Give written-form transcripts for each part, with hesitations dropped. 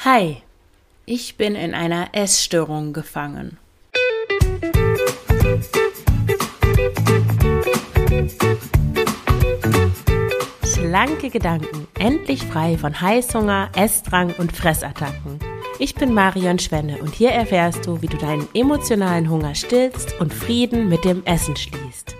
Hi, ich bin in einer Essstörung gefangen. Schlanke Gedanken, endlich frei von Heißhunger, Essdrang und Fressattacken. Ich bin Marion Schwenne und hier erfährst du, wie du deinen emotionalen Hunger stillst und Frieden mit dem Essen schließt.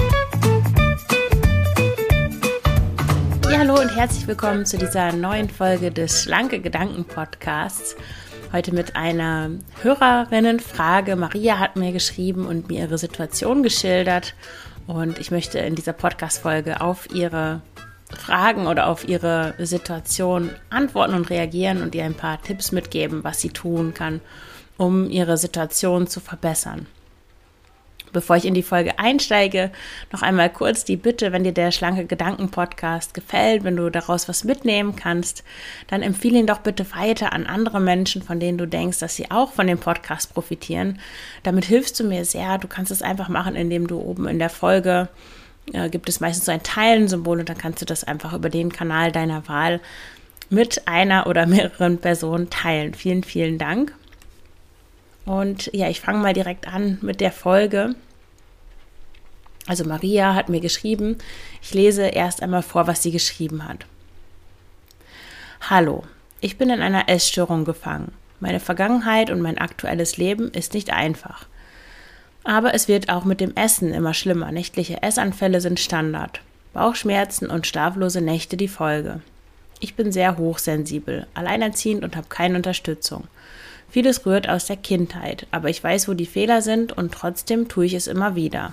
Ja, hallo und herzlich willkommen zu dieser neuen Folge des Schlanke Gedanken Podcasts. Heute mit einer Hörerinnenfrage. Maria hat mir geschrieben und mir ihre Situation geschildert. Und ich möchte in dieser Podcast-Folge auf ihre Fragen oder auf ihre Situation antworten und reagieren und ihr ein paar Tipps mitgeben, was sie tun kann, um ihre Situation zu verbessern. Bevor ich in die Folge einsteige, noch einmal kurz die Bitte, wenn dir der Schlanke Gedanken Podcast gefällt, wenn du daraus was mitnehmen kannst, dann empfehle ihn doch bitte weiter an andere Menschen, von denen du denkst, dass sie auch von dem Podcast profitieren. Damit hilfst du mir sehr. Du kannst es einfach machen, indem du oben in der Folge gibt es meistens so ein Teilen-Symbol und dann kannst du das einfach über den Kanal deiner Wahl mit einer oder mehreren Personen teilen. Vielen, vielen Dank. Und ja, ich fange mal direkt an mit der Folge. Also Maria hat mir geschrieben, ich lese erst einmal vor, was sie geschrieben hat. Hallo, ich bin in einer Essstörung gefangen. Meine Vergangenheit und mein aktuelles Leben ist nicht einfach. Aber es wird auch mit dem Essen immer schlimmer. Nächtliche Essanfälle sind Standard. Bauchschmerzen und schlaflose Nächte die Folge. Ich bin sehr hochsensibel, alleinerziehend und habe keine Unterstützung. Vieles rührt aus der Kindheit, aber ich weiß, wo die Fehler sind und trotzdem tue ich es immer wieder.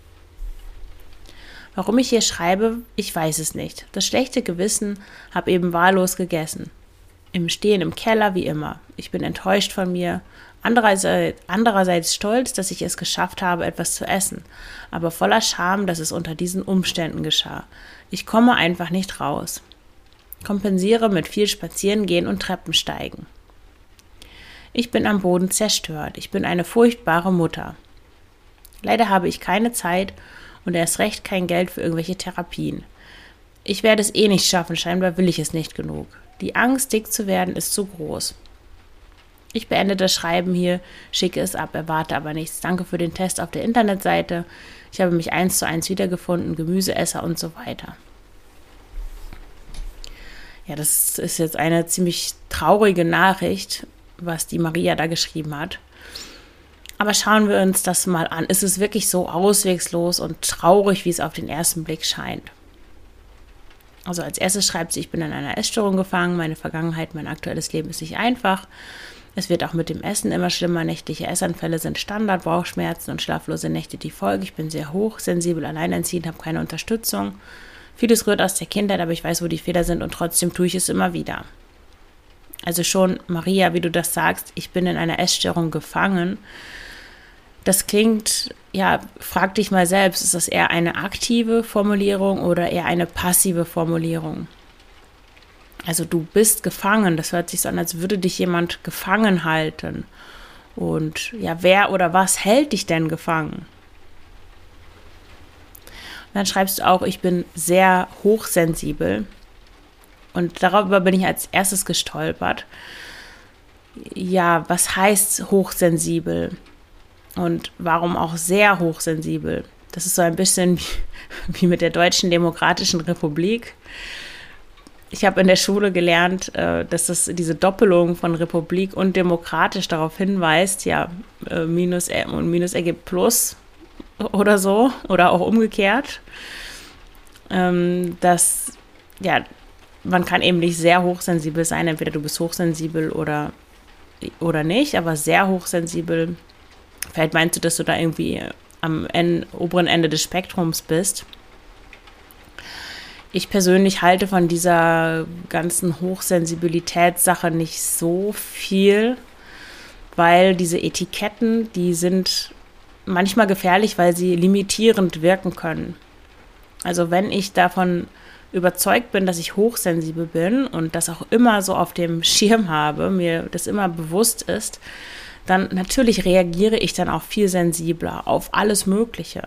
Warum ich hier schreibe, ich weiß es nicht. Das schlechte Gewissen, habe eben wahllos gegessen. Im Stehen im Keller wie immer. Ich bin enttäuscht von mir. Andererseits stolz, dass ich es geschafft habe, etwas zu essen, aber voller Scham, dass es unter diesen Umständen geschah. Ich komme einfach nicht raus. Kompensiere mit viel Spazierengehen und Treppensteigen. Ich bin am Boden zerstört. Ich bin eine furchtbare Mutter. Leider habe ich keine Zeit und erst recht kein Geld für irgendwelche Therapien. Ich werde es eh nicht schaffen, scheinbar will ich es nicht genug. Die Angst, dick zu werden, ist zu groß. Ich beende das Schreiben hier, schicke es ab, erwarte aber nichts. Danke für den Test auf der Internetseite. Ich habe mich 1:1 wiedergefunden, Gemüseesser und so weiter. Ja, das ist jetzt eine ziemlich traurige Nachricht, was die Maria da geschrieben hat. Aber schauen wir uns das mal an. Ist es wirklich so auswegslos und traurig, wie es auf den ersten Blick scheint? Also als erstes schreibt sie, ich bin in einer Essstörung gefangen, meine Vergangenheit, mein aktuelles Leben ist nicht einfach. Es wird auch mit dem Essen immer schlimmer, nächtliche Essanfälle sind Standard, Bauchschmerzen und schlaflose Nächte die Folge. Ich bin sehr hochsensibel, alleinerziehend, habe keine Unterstützung. Vieles rührt aus der Kindheit, aber ich weiß, wo die Fehler sind und trotzdem tue ich es immer wieder. Also schon, Maria, wie du das sagst, ich bin in einer Essstörung gefangen. Das klingt, ja, frag dich mal selbst, ist das eher eine aktive Formulierung oder eher eine passive Formulierung? Also du bist gefangen, das hört sich so an, als würde dich jemand gefangen halten. Und ja, wer oder was hält dich denn gefangen? Und dann schreibst du auch, ich bin sehr hochsensibel. Und darüber bin ich als erstes gestolpert. Ja, was heißt hochsensibel? Und warum auch sehr hochsensibel? Das ist so ein bisschen wie mit der Deutschen Demokratischen Republik. Ich habe in der Schule gelernt, dass es diese Doppelung von Republik und demokratisch darauf hinweist, ja, Minus und Minus ergibt Plus oder so, oder auch umgekehrt, dass, ja, man kann eben nicht sehr hochsensibel sein, entweder du bist hochsensibel oder nicht, aber sehr hochsensibel, vielleicht meinst du, dass du da irgendwie am oberen Ende des Spektrums bist. Ich persönlich halte von dieser ganzen Hochsensibilitätssache nicht so viel, weil diese Etiketten, die sind manchmal gefährlich, weil sie limitierend wirken können. Also wenn ich davon überzeugt bin, dass ich hochsensibel bin und das auch immer so auf dem Schirm habe, mir das immer bewusst ist, dann natürlich reagiere ich dann auch viel sensibler auf alles Mögliche.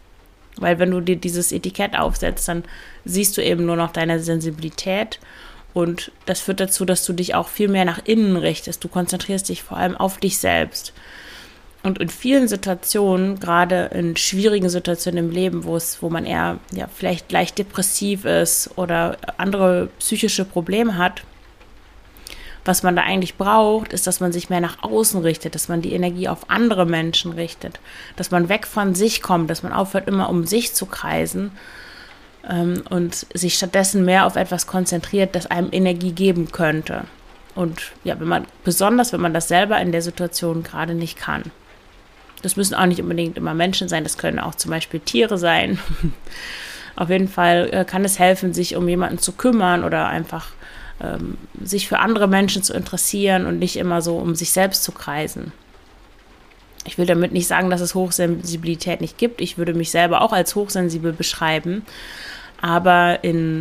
Weil wenn du dir dieses Etikett aufsetzt, dann siehst du eben nur noch deine Sensibilität Und das führt dazu, dass du dich auch viel mehr nach innen richtest. Du konzentrierst dich vor allem auf dich selbst. Und in vielen Situationen, gerade in schwierigen Situationen im Leben, wo man eher vielleicht leicht depressiv ist oder andere psychische Probleme hat, was man da eigentlich braucht, ist, dass man sich mehr nach außen richtet, dass man die Energie auf andere Menschen richtet, dass man weg von sich kommt, dass man aufhört, immer um sich zu kreisen und sich stattdessen mehr auf etwas konzentriert, das einem Energie geben könnte. Und ja, wenn man das selber in der Situation gerade nicht kann. Das müssen auch nicht unbedingt immer Menschen sein, das können auch zum Beispiel Tiere sein. Auf jeden Fall kann es helfen, sich um jemanden zu kümmern oder einfach sich für andere Menschen zu interessieren und nicht immer so um sich selbst zu kreisen. Ich will damit nicht sagen, dass es Hochsensibilität nicht gibt. Ich würde mich selber auch als hochsensibel beschreiben. Aber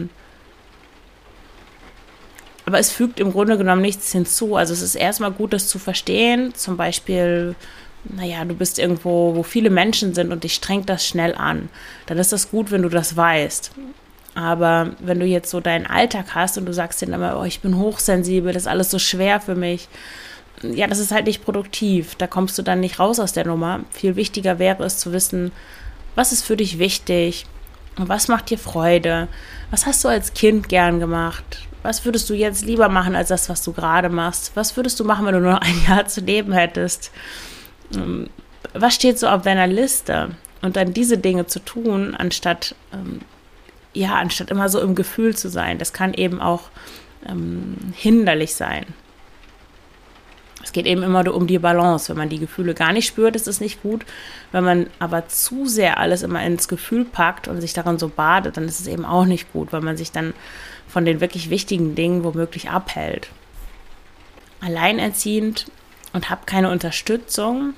es fügt im Grunde genommen nichts hinzu. Also es ist erstmal gut, das zu verstehen. Zum Beispiel, du bist irgendwo, wo viele Menschen sind und dich strengt das schnell an. Dann ist das gut, wenn du das weißt. Aber wenn du jetzt so deinen Alltag hast und du sagst dir immer, oh, ich bin hochsensibel, das ist alles so schwer für mich, ja, das ist halt nicht produktiv. Da kommst du dann nicht raus aus der Nummer. Viel wichtiger wäre es zu wissen, was ist für dich wichtig, was macht dir Freude, was hast du als Kind gern gemacht, was würdest du jetzt lieber machen als das, was du gerade machst, was würdest du machen, wenn du nur noch ein Jahr zu leben hättest, was steht so auf deiner Liste und dann diese Dinge zu tun, anstatt immer so im Gefühl zu sein. Das kann eben auch hinderlich sein. Es geht eben immer um die Balance. Wenn man die Gefühle gar nicht spürt, ist es nicht gut. Wenn man aber zu sehr alles immer ins Gefühl packt und sich daran so badet, dann ist es eben auch nicht gut, weil man sich dann von den wirklich wichtigen Dingen womöglich abhält. Alleinerziehend und habe keine Unterstützung.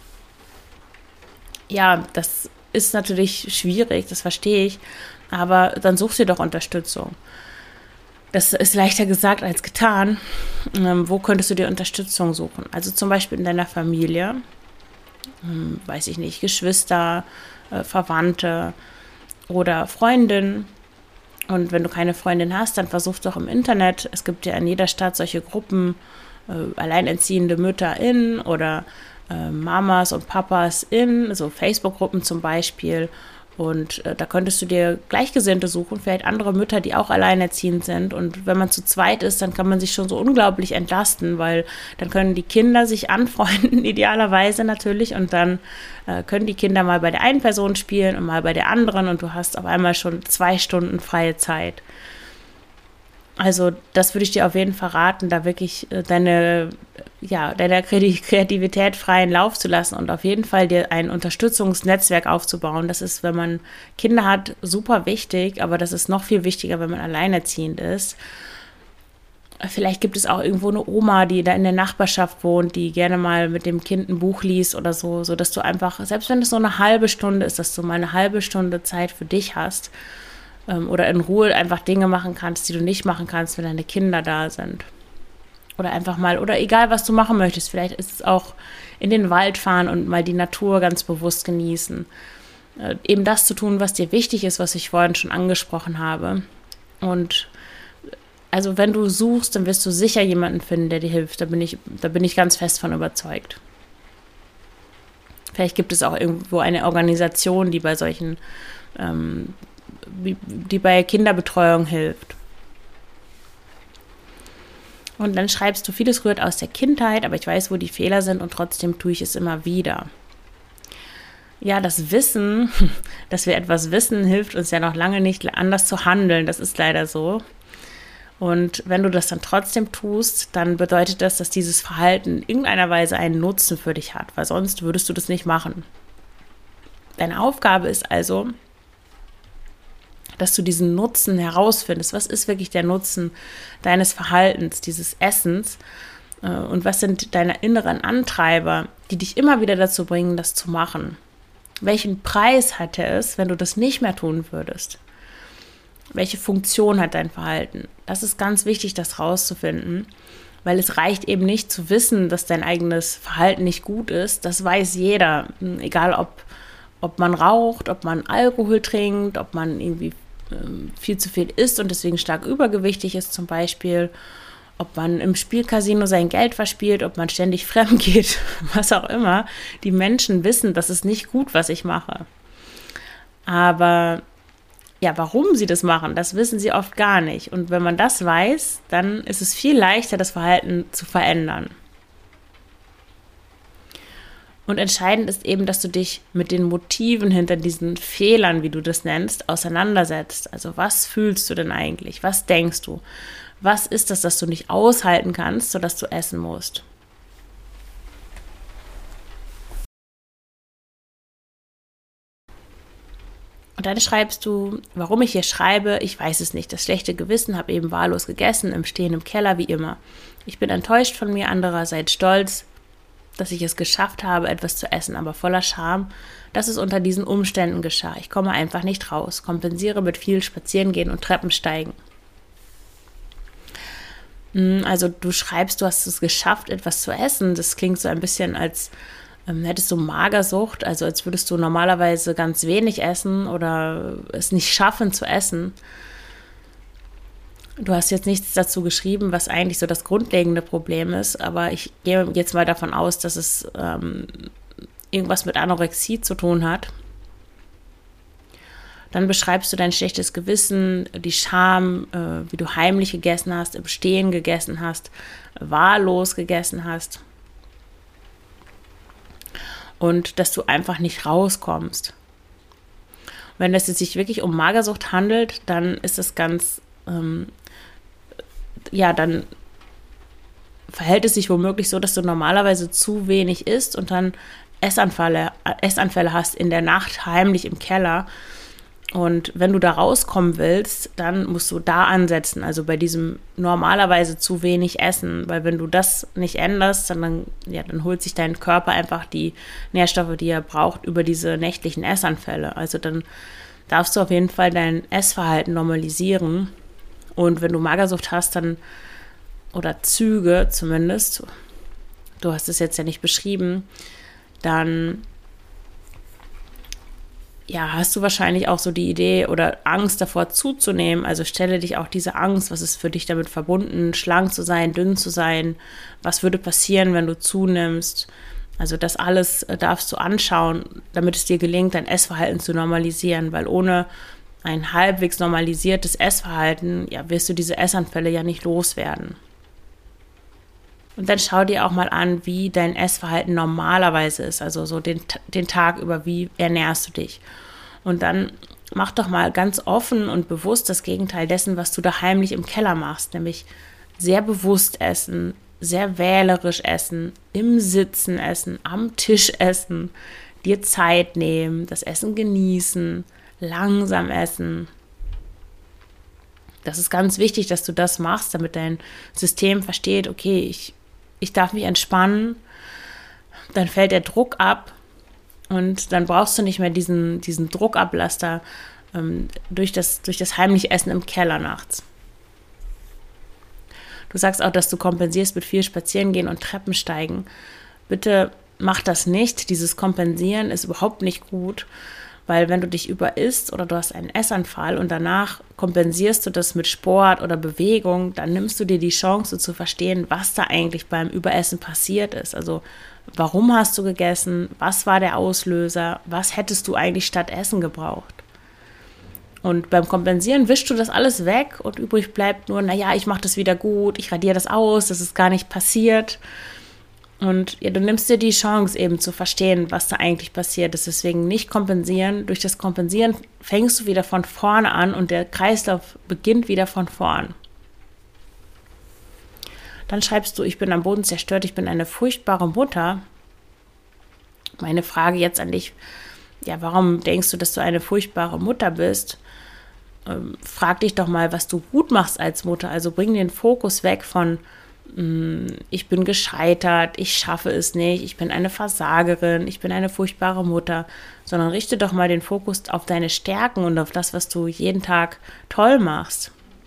Ja, das ist natürlich schwierig, das verstehe ich. Aber dann such dir doch Unterstützung. Das ist leichter gesagt als getan. Wo könntest du dir Unterstützung suchen? Also zum Beispiel in deiner Familie, weiß ich nicht, Geschwister, Verwandte oder Freundin. Und wenn du keine Freundin hast, dann versuch doch im Internet. Es gibt ja in jeder Stadt solche Gruppen, alleinerziehende MütterInnen oder Mamas und Papas so Facebook-Gruppen zum Beispiel. Und da könntest du dir Gleichgesinnte suchen, vielleicht andere Mütter, die auch alleinerziehend sind. Und wenn man zu zweit ist, dann kann man sich schon so unglaublich entlasten, weil dann können die Kinder sich anfreunden, idealerweise natürlich. Und dann können die Kinder mal bei der einen Person spielen und mal bei der anderen. Und du hast auf einmal schon 2 Stunden freie Zeit. Also das würde ich dir auf jeden Fall raten, da wirklich deiner Kreativität freien Lauf zu lassen und auf jeden Fall dir ein Unterstützungsnetzwerk aufzubauen. Das ist, wenn man Kinder hat, super wichtig, aber das ist noch viel wichtiger, wenn man alleinerziehend ist. Vielleicht gibt es auch irgendwo eine Oma, die da in der Nachbarschaft wohnt, die gerne mal mit dem Kind ein Buch liest oder so, sodass du einfach, selbst wenn es so eine halbe Stunde ist, dass du mal eine halbe Stunde Zeit für dich hast, oder in Ruhe einfach Dinge machen kannst, die du nicht machen kannst, wenn deine Kinder da sind. Oder egal, was du machen möchtest. Vielleicht ist es auch in den Wald fahren und mal die Natur ganz bewusst genießen. Eben das zu tun, was dir wichtig ist, was ich vorhin schon angesprochen habe. Und also wenn du suchst, dann wirst du sicher jemanden finden, der dir hilft. Da bin ich ganz fest von überzeugt. Vielleicht gibt es auch irgendwo eine Organisation, die bei solchen die bei Kinderbetreuung hilft. Und dann schreibst du, vieles rührt aus der Kindheit, aber ich weiß, wo die Fehler sind und trotzdem tue ich es immer wieder. Ja, das Wissen, dass wir etwas wissen, hilft uns ja noch lange nicht anders zu handeln. Das ist leider so. Und wenn du das dann trotzdem tust, dann bedeutet das, dass dieses Verhalten in irgendeiner Weise einen Nutzen für dich hat, weil sonst würdest du das nicht machen. Deine Aufgabe ist also, dass du diesen Nutzen herausfindest. Was ist wirklich der Nutzen deines Verhaltens, dieses Essens? Und was sind deine inneren Antreiber, die dich immer wieder dazu bringen, das zu machen? Welchen Preis hatte es, wenn du das nicht mehr tun würdest? Welche Funktion hat dein Verhalten? Das ist ganz wichtig, das rauszufinden, weil es reicht eben nicht zu wissen, dass dein eigenes Verhalten nicht gut ist. Das weiß jeder, egal ob man raucht, ob man Alkohol trinkt, ob man irgendwie viel zu viel isst und deswegen stark übergewichtig ist zum Beispiel, ob man im Spielcasino sein Geld verspielt, ob man ständig fremd geht, was auch immer. Die Menschen wissen, das ist nicht gut, was ich mache. Aber ja, warum sie das machen, das wissen sie oft gar nicht. Und wenn man das weiß, dann ist es viel leichter, das Verhalten zu verändern. Und entscheidend ist eben, dass du dich mit den Motiven hinter diesen Fehlern, wie du das nennst, auseinandersetzt. Also was fühlst du denn eigentlich? Was denkst du? Was ist das, dass du nicht aushalten kannst, sodass du essen musst? Und dann schreibst du, warum ich hier schreibe, ich weiß es nicht. Das schlechte Gewissen, habe eben wahllos gegessen, im Stehen im Keller, wie immer. Ich bin enttäuscht von mir, andererseits stolz, dass ich es geschafft habe, etwas zu essen, aber voller Scham, dass es unter diesen Umständen geschah. Ich komme einfach nicht raus, kompensiere mit viel Spazierengehen und Treppensteigen. Also du schreibst, du hast es geschafft, etwas zu essen. Das klingt so ein bisschen, als hättest du Magersucht, also als würdest du normalerweise ganz wenig essen oder es nicht schaffen zu essen. Du hast jetzt nichts dazu geschrieben, was eigentlich so das grundlegende Problem ist, aber ich gehe jetzt mal davon aus, dass es irgendwas mit Anorexie zu tun hat. Dann beschreibst du dein schlechtes Gewissen, die Scham, wie du heimlich gegessen hast, im Stehen gegessen hast, wahllos gegessen hast. Und dass du einfach nicht rauskommst. Wenn es sich wirklich um Magersucht handelt, dann ist es ganz, dann verhält es sich womöglich so, dass du normalerweise zu wenig isst und dann Essanfälle hast in der Nacht heimlich im Keller. Und wenn du da rauskommen willst, dann musst du da ansetzen, also bei diesem normalerweise zu wenig Essen, weil wenn du das nicht änderst, dann holt sich dein Körper einfach die Nährstoffe, die er braucht, über diese nächtlichen Essanfälle. Also dann darfst du auf jeden Fall dein Essverhalten normalisieren. Und wenn du Magersucht hast, dann, oder Züge zumindest, du hast es jetzt ja nicht beschrieben, dann hast du wahrscheinlich auch so die Idee oder Angst davor zuzunehmen. Also stelle dich auch diese Angst, was ist für dich damit verbunden, schlank zu sein, dünn zu sein, was würde passieren, wenn du zunimmst. Also das alles darfst du anschauen, damit es dir gelingt, dein Essverhalten zu normalisieren, weil ohne ein halbwegs normalisiertes Essverhalten, wirst du diese Essanfälle ja nicht loswerden. Und dann schau dir auch mal an, wie dein Essverhalten normalerweise ist, also so den Tag über, wie ernährst du dich. Und dann mach doch mal ganz offen und bewusst das Gegenteil dessen, was du da heimlich im Keller machst, nämlich sehr bewusst essen, sehr wählerisch essen, im Sitzen essen, am Tisch essen, dir Zeit nehmen, das Essen genießen, langsam essen. Das ist ganz wichtig, dass du das machst, damit dein System versteht, okay, ich darf mich entspannen, dann fällt der Druck ab und dann brauchst du nicht mehr diesen Druckablaster durch das heimliche Essen im Keller nachts. Du sagst auch, dass du kompensierst mit viel Spazierengehen und Treppensteigen. Bitte mach das nicht. Dieses Kompensieren ist überhaupt nicht gut, weil wenn du dich überisst oder du hast einen Essanfall und danach kompensierst du das mit Sport oder Bewegung, dann nimmst du dir die Chance zu verstehen, was da eigentlich beim Überessen passiert ist. Also warum hast du gegessen? Was war der Auslöser? Was hättest du eigentlich statt Essen gebraucht? Und beim Kompensieren wischst du das alles weg und übrig bleibt nur, ich mache das wieder gut, ich radiere das aus, das ist gar nicht passiert. Und du nimmst dir die Chance eben zu verstehen, was da eigentlich passiert ist. Deswegen nicht kompensieren. Durch das Kompensieren fängst du wieder von vorne an und der Kreislauf beginnt wieder von vorn. Dann schreibst du, ich bin am Boden zerstört, ich bin eine furchtbare Mutter. Meine Frage jetzt an dich, warum denkst du, dass du eine furchtbare Mutter bist? Frag dich doch mal, was du gut machst als Mutter. Also bring den Fokus weg von ich bin gescheitert, ich schaffe es nicht, ich bin eine Versagerin, ich bin eine furchtbare Mutter, sondern richte doch mal den Fokus auf deine Stärken und auf das, was du jeden Tag toll machst.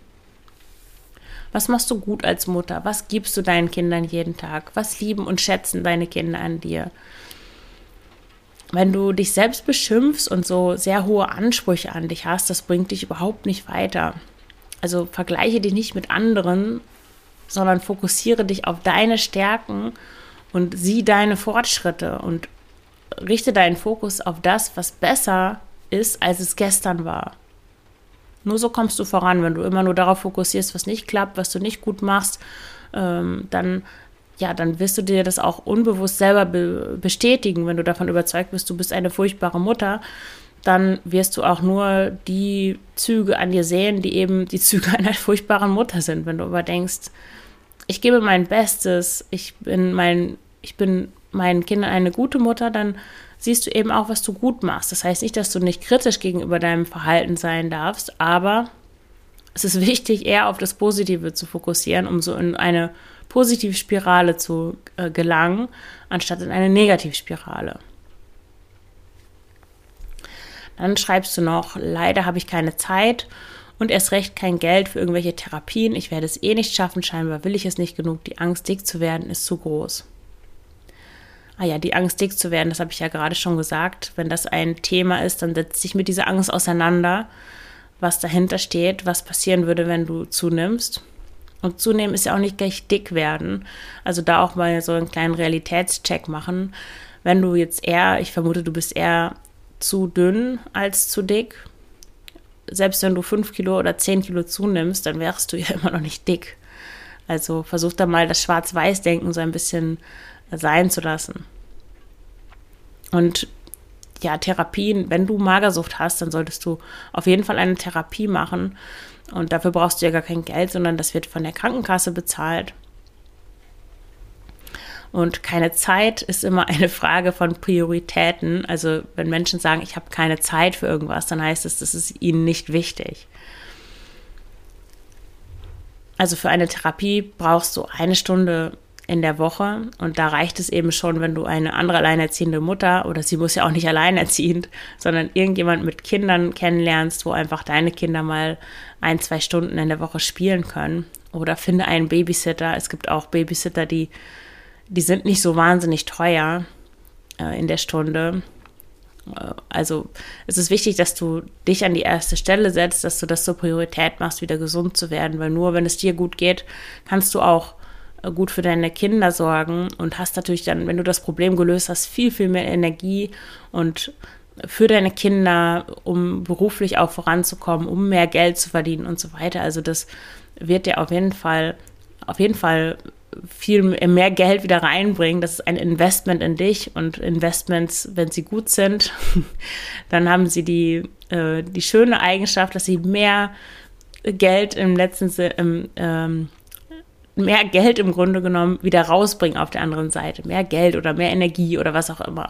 Was machst du gut als Mutter? Was gibst du deinen Kindern jeden Tag? Was lieben und schätzen deine Kinder an dir? wenn du dich selbst beschimpfst und so sehr hohe Ansprüche an dich hast, das bringt dich überhaupt nicht weiter. Also vergleiche dich nicht mit anderen, sondern fokussiere dich auf deine Stärken und sieh deine Fortschritte und richte deinen Fokus auf das, was besser ist, als es gestern war. Nur so kommst du voran. Wenn du immer nur darauf fokussierst, was nicht klappt, was du nicht gut machst, dann wirst du dir das auch unbewusst selber bestätigen. Wenn du davon überzeugt bist, du bist eine furchtbare Mutter, dann wirst du auch nur die Züge an dir sehen, die eben die Züge einer furchtbaren Mutter sind. Wenn du aber denkst, ich gebe mein Bestes, ich bin meinen Kindern eine gute Mutter, dann siehst du eben auch, was du gut machst. Das heißt nicht, dass du nicht kritisch gegenüber deinem Verhalten sein darfst, aber es ist wichtig, eher auf das Positive zu fokussieren, um so in eine Positivspirale zu gelangen, anstatt in eine Negativspirale. Dann schreibst du noch, leider habe ich keine Zeit und erst recht kein Geld für irgendwelche Therapien. Ich werde es eh nicht schaffen, scheinbar will ich es nicht genug. Die Angst, dick zu werden, ist zu groß. Die Angst, dick zu werden, das habe ich ja gerade schon gesagt. Wenn das ein Thema ist, dann setz dich mit dieser Angst auseinander, was dahinter steht, was passieren würde, wenn du zunimmst. Und zunehmen ist ja auch nicht gleich dick werden. Also da auch mal so einen kleinen Realitätscheck machen. Wenn du jetzt ich vermute, du bist eher zu dünn als zu dick. Selbst wenn du 5 Kilo oder 10 Kilo zunimmst, dann wärst du ja immer noch nicht dick. Also versuch da mal das Schwarz-Weiß-Denken so ein bisschen sein zu lassen. Und ja, Therapien, wenn du Magersucht hast, dann solltest du auf jeden Fall eine Therapie machen. Und dafür brauchst du ja gar kein Geld, sondern das wird von der Krankenkasse bezahlt. Und keine Zeit ist immer eine Frage von Prioritäten. Also wenn Menschen sagen, ich habe keine Zeit für irgendwas, dann heißt es, das ist ihnen nicht wichtig. Also für eine Therapie brauchst du 1 Stunde in der Woche und da reicht es eben schon, wenn du eine andere alleinerziehende Mutter, oder sie muss ja auch nicht alleinerziehend, sondern irgendjemand mit Kindern kennenlernst, wo einfach deine Kinder mal 1-2 Stunden in der Woche spielen können. Oder finde einen Babysitter. Es gibt auch Babysitter, die sind nicht so wahnsinnig teuer in der Stunde. Also es ist wichtig, dass du dich an die erste Stelle setzt, dass du das zur Priorität machst, wieder gesund zu werden, weil nur wenn es dir gut geht, kannst du auch gut für deine Kinder sorgen und hast natürlich dann, wenn du das Problem gelöst hast, viel, viel mehr Energie und für deine Kinder, um beruflich auch voranzukommen, um mehr Geld zu verdienen und so weiter. Also das wird dir auf jeden Fall viel mehr Geld wieder reinbringen. Das ist ein Investment in dich, und Investments, wenn sie gut sind, dann haben sie die schöne Eigenschaft, dass sie mehr Geld mehr Geld im Grunde genommen wieder rausbringen auf der anderen Seite. Mehr Geld oder mehr Energie oder was auch immer.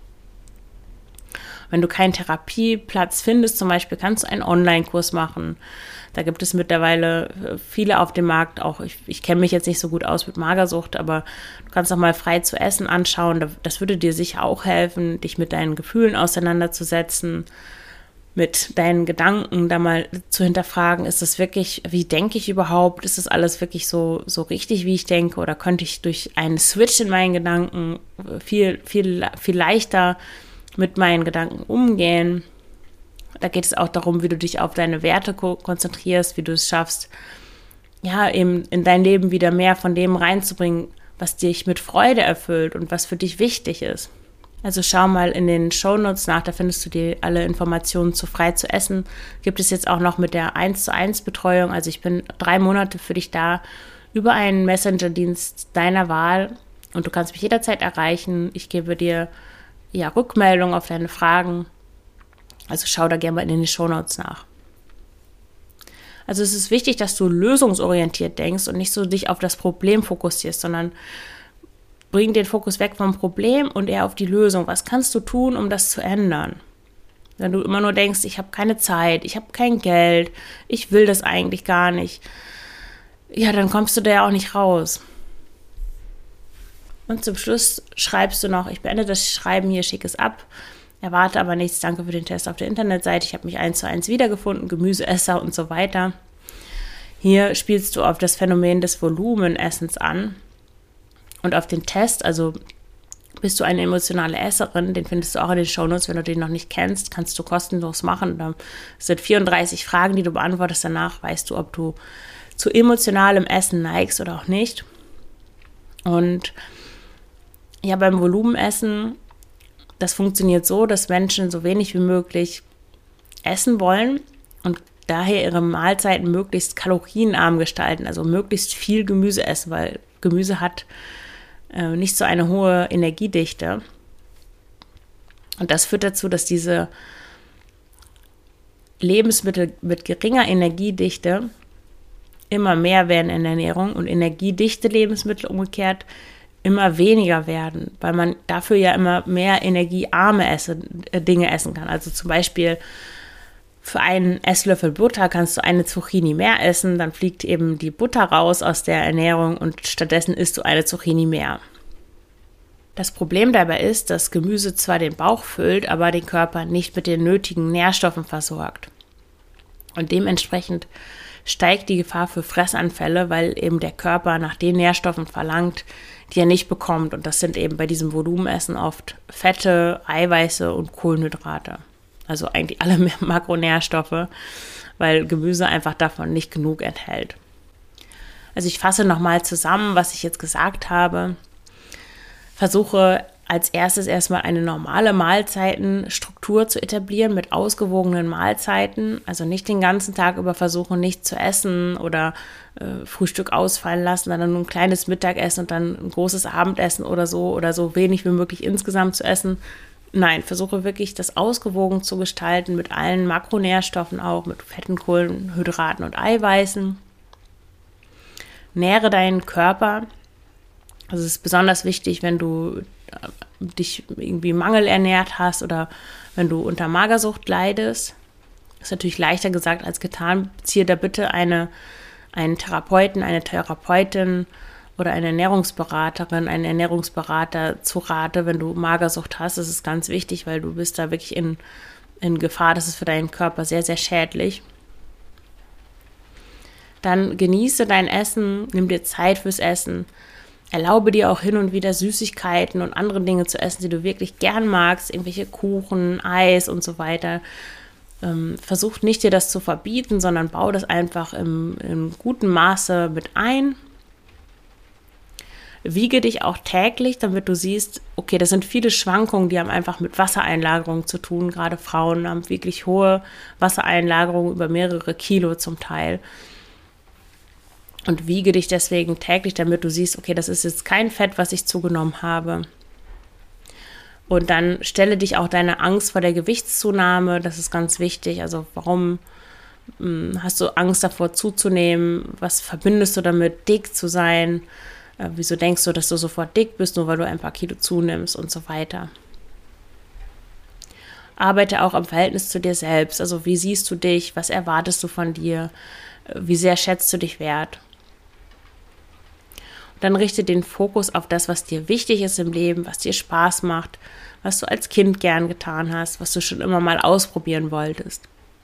Wenn du keinen Therapieplatz findest, zum Beispiel, kannst du einen Online-Kurs machen. Da gibt es mittlerweile viele auf dem Markt. Auch ich kenne mich jetzt nicht so gut aus mit Magersucht, aber du kannst auch mal frei zu essen anschauen. Das würde dir sicher auch helfen, dich mit deinen Gefühlen auseinanderzusetzen, mit deinen Gedanken da mal zu hinterfragen, ist das wirklich, wie denke ich überhaupt? Ist das alles wirklich so richtig, wie ich denke? Oder könnte ich durch einen Switch in meinen Gedanken viel, viel, viel leichter mit meinen Gedanken umgehen? Da geht es auch darum, wie du dich auf deine Werte konzentrierst, wie du es schaffst, ja, eben in dein Leben wieder mehr von dem reinzubringen, was dich mit Freude erfüllt und was für dich wichtig ist. Also schau mal in den Shownotes nach, da findest du dir alle Informationen zu frei zu essen. Gibt es jetzt auch noch mit der 1:1 Betreuung. Also ich bin 3 Monate für dich da über einen Messenger-Dienst deiner Wahl und du kannst mich jederzeit erreichen. Ich gebe dir Rückmeldung auf deine Fragen. Also schau da gerne mal in den Shownotes nach. Also es ist wichtig, dass du lösungsorientiert denkst und nicht so dich auf das Problem fokussierst, sondern bring den Fokus weg vom Problem und eher auf die Lösung. Was kannst du tun, um das zu ändern? Wenn du immer nur denkst, ich habe keine Zeit, ich habe kein Geld, ich will das eigentlich gar nicht, ja, dann kommst du da ja auch nicht raus. Und zum Schluss schreibst du noch, ich beende das Schreiben hier, schicke es ab, erwarte aber nichts, danke für den Test auf der Internetseite, ich habe mich 1:1 wiedergefunden, Gemüseesser und so weiter. Hier spielst du auf das Phänomen des Volumenessens an. Und auf den Test, also Bist du eine emotionale Esserin? Den findest du auch in den Shownotes. Wenn du den noch nicht kennst, kannst du kostenlos machen. Da sind 34 Fragen, die du beantwortest. Danach weißt du, ob du zu emotionalem Essen neigst oder auch nicht. Und ja, beim Volumenessen, das funktioniert so, dass Menschen so wenig wie möglich essen wollen und daher ihre Mahlzeiten möglichst kalorienarm gestalten, also möglichst viel Gemüse essen, weil Gemüse hat nicht so eine hohe Energiedichte. Und das führt dazu, dass diese Lebensmittel mit geringer Energiedichte immer mehr werden in der Ernährung und energiedichte Lebensmittel umgekehrt immer weniger werden, weil man dafür ja immer mehr energiearme Dinge essen kann. Also zum Beispiel für einen Esslöffel Butter kannst du eine Zucchini mehr essen, dann fliegt eben die Butter raus aus der Ernährung und stattdessen isst du eine Zucchini mehr. Das Problem dabei ist, dass Gemüse zwar den Bauch füllt, aber den Körper nicht mit den nötigen Nährstoffen versorgt. Und dementsprechend steigt die Gefahr für Fressanfälle, weil eben der Körper nach den Nährstoffen verlangt, die er nicht bekommt. Und das sind eben bei diesem Volumenessen oft Fette, Eiweiße und Kohlenhydrate. Also eigentlich alle Makronährstoffe, weil Gemüse einfach davon nicht genug enthält. Also ich fasse nochmal zusammen, was ich jetzt gesagt habe. Versuche als erstes erstmal eine normale Mahlzeitenstruktur zu etablieren mit ausgewogenen Mahlzeiten. Also nicht den ganzen Tag über versuchen, nicht zu essen oder Frühstück ausfallen lassen, dann nur ein kleines Mittagessen und dann ein großes Abendessen oder so wenig wie möglich insgesamt zu essen. Nein, versuche wirklich das ausgewogen zu gestalten mit allen Makronährstoffen auch, mit Fetten, Kohlenhydraten und Eiweißen. Nähre deinen Körper. Also es ist besonders wichtig, wenn du dich irgendwie mangelernährt hast oder wenn du unter Magersucht leidest. Das ist natürlich leichter gesagt als getan. Ziehe da bitte einen Therapeuten, eine Therapeutin oder eine Ernährungsberaterin, einen Ernährungsberater zu Rate, wenn du Magersucht hast. Das ist ganz wichtig, weil du bist da wirklich in Gefahr. Das ist für deinen Körper sehr, sehr schädlich. Dann genieße dein Essen, nimm dir Zeit fürs Essen. Erlaube dir auch hin und wieder Süßigkeiten und andere Dinge zu essen, die du wirklich gern magst, irgendwelche Kuchen, Eis und so weiter. Versuch nicht, dir das zu verbieten, sondern bau das einfach im guten Maße mit ein. Wiege dich auch täglich, damit du siehst, okay, das sind viele Schwankungen, die haben einfach mit Wassereinlagerung zu tun. Gerade Frauen haben wirklich hohe Wassereinlagerungen über mehrere Kilo zum Teil. Und wiege dich deswegen täglich, damit du siehst, okay, das ist jetzt kein Fett, was ich zugenommen habe. Und dann stelle dich auch deine Angst vor der Gewichtszunahme, das ist ganz wichtig. Also warum hast du Angst davor zuzunehmen? Was verbindest du damit, dick zu sein? Wieso denkst du, dass du sofort dick bist, nur weil du ein paar Kilo zunimmst und so weiter? Arbeite auch am Verhältnis zu dir selbst. Also wie siehst du dich? Was erwartest du von dir? Wie sehr schätzt du dich wert? Dann richte den Fokus auf das, was dir wichtig ist im Leben, was dir Spaß macht, was du als Kind gern getan hast, was du schon immer mal ausprobieren wolltest.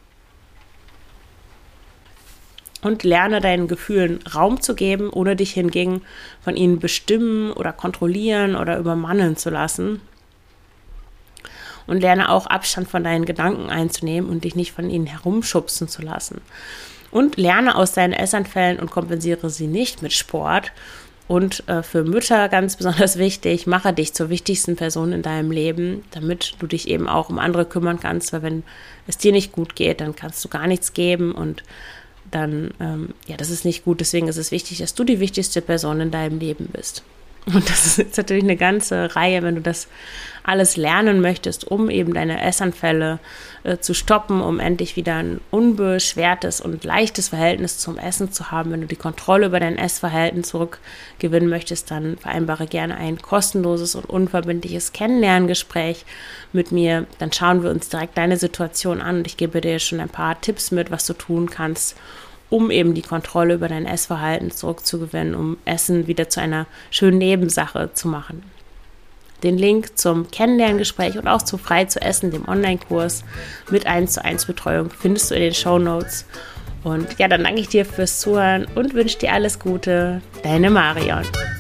Und lerne deinen Gefühlen Raum zu geben, ohne dich hingegen von ihnen bestimmen oder kontrollieren oder übermannen zu lassen. Und lerne auch Abstand von deinen Gedanken einzunehmen und dich nicht von ihnen herumschubsen zu lassen. Und lerne aus deinen Essanfällen und kompensiere sie nicht mit Sport. Und für Mütter ganz besonders wichtig, mache dich zur wichtigsten Person in deinem Leben, damit du dich eben auch um andere kümmern kannst, weil wenn es dir nicht gut geht, dann kannst du gar nichts geben und dann, das ist nicht gut. Deswegen ist es wichtig, dass du die wichtigste Person in deinem Leben bist. Und das ist jetzt natürlich eine ganze Reihe, wenn du das alles lernen möchtest, um eben deine Essanfälle zu stoppen, um endlich wieder ein unbeschwertes und leichtes Verhältnis zum Essen zu haben. Wenn du die Kontrolle über dein Essverhalten zurückgewinnen möchtest, dann vereinbare gerne ein kostenloses und unverbindliches Kennenlerngespräch mit mir. Dann schauen wir uns direkt deine Situation an und ich gebe dir schon ein paar Tipps mit, was du tun kannst, um eben die Kontrolle über dein Essverhalten zurückzugewinnen, um Essen wieder zu einer schönen Nebensache zu machen. Den Link zum Kennenlerngespräch und auch zu Frei zu essen, dem Online-Kurs mit 1:1 Betreuung, findest du in den Shownotes. Und ja, dann danke ich dir fürs Zuhören und wünsche dir alles Gute. Deine Marion.